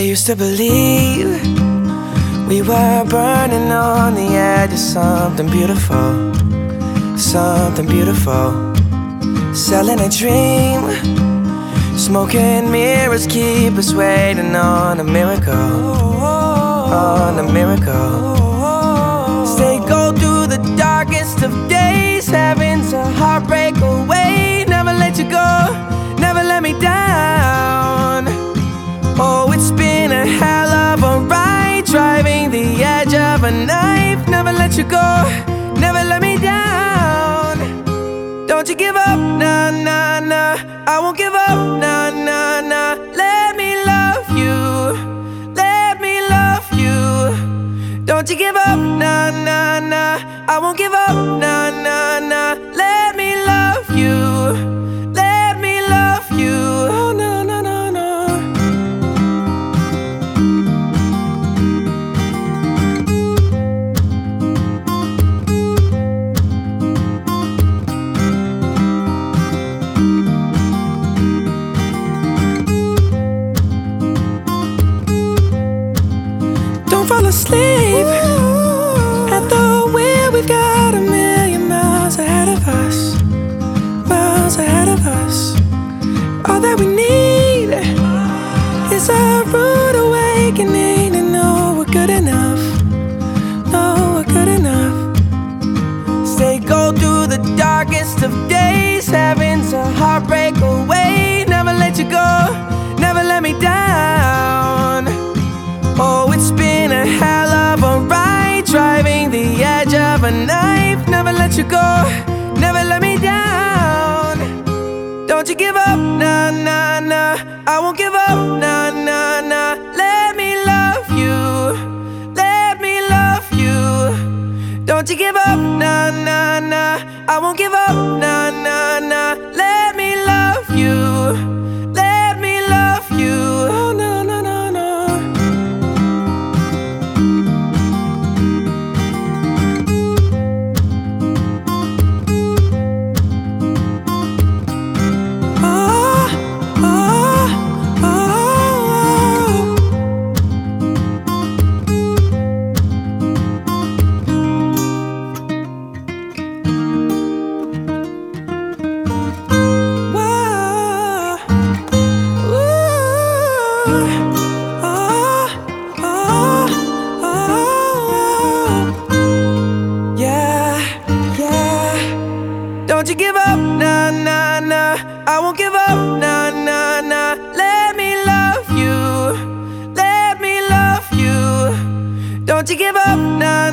used to believe we were burning on the edge of something beautiful, something beautiful. Selling a dream, smoking mirrors keep us waiting on a miracle, on a miracle. Stay go through the darkest of days, heaven's a heartbreak away. Never let you go, never let me down. Oh, it's been a hell of a ride, driving the edge of a knife. Never let you go, never let me down. Don't you give up, nah, nah, nah. I won't give up, nah, nah, nah. Let me love you, let me love you. Don't you give up, nah, nah, nah. I won't give up, nah, nah, nah. Let me love you, let me love you. Oh, no, no, no, no. Don't fall asleep at the wheel. We've got a million miles ahead of us, miles ahead of us. All that we need is a rude awakening to know we're good enough, know we're good enough. Stay go through the darkest of days, heaven's a heartbreak away. Never let you go, never let me down. Oh, it's been a hell of a ride, driving the edge of a knife. Never let you go, never let me down. Don't you give up, nah, nah, nah. I won't give up, nah, nah, nah. Let me love you, let me love you. Don't you give up, nah, nah, nah. I won't give up, nah, nah, nah. Let me love you, let me love you. Oh, no, no, no, no. Don't you give up, nah, nah, nah. I won't give up, nah, nah, nah. Let me love you, let me love you. Don't you give up, nah,